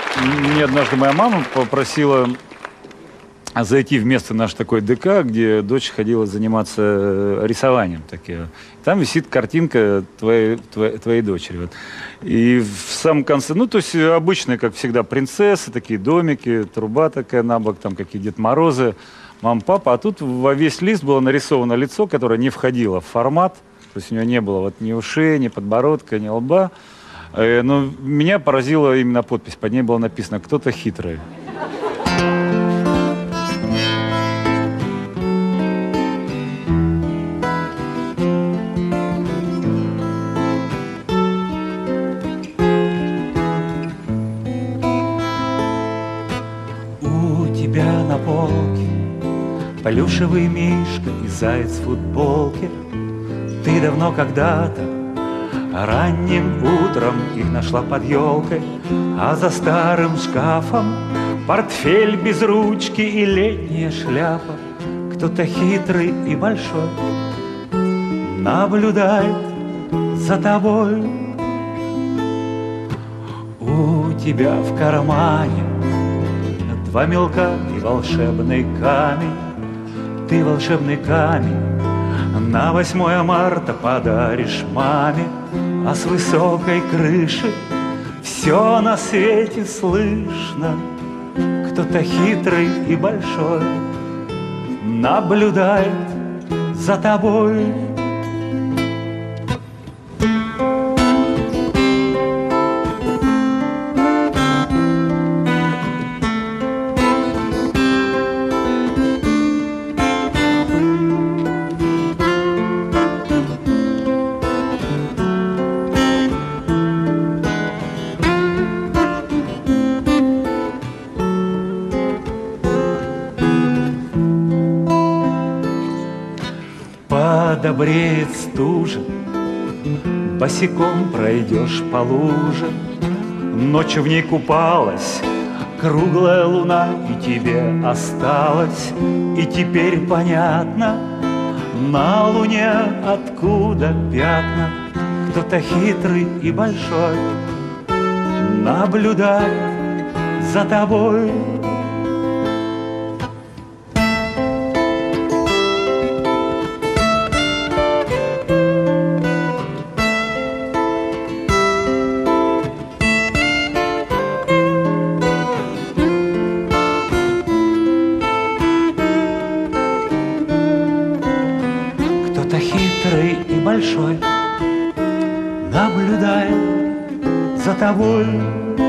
Мне однажды моя мама попросила зайти в место наш такой ДК, где дочь ходила заниматься рисованием. Там висит картинка твоей дочери. Вот. И в самом конце, ну, то есть обычные, как всегда, принцессы, такие домики, труба такая на бок, там какие Дед Морозы, мама, папа. А тут во весь лист было нарисовано лицо, которое не входило в формат. То есть у него не было вот ни ушей, ни подбородка, ни лба. Но меня поразила именно подпись. Под ней было написано «Кто-то хитрый». У тебя на полке плюшевый мишка и заяц в футболке. Ты давно когда-то ранним утром их нашла под елкой, а за старым шкафом портфель без ручки и летняя шляпа. Кто-то хитрый и большой наблюдает за тобой. У тебя в кармане 2 мелка и волшебный камень. Ты волшебный камень на 8 марта подаришь маме, а с высокой крыши все на свете слышно. Кто-то хитрый и большой наблюдает за тобой. Подобреет стужа, босиком пройдешь по луже. Ночью в ней купалась круглая луна, и тебе осталось. И теперь понятно, на луне откуда пятна. Кто-то хитрый и большой наблюдает за тобой. Хитрый и большой наблюдает за тобой.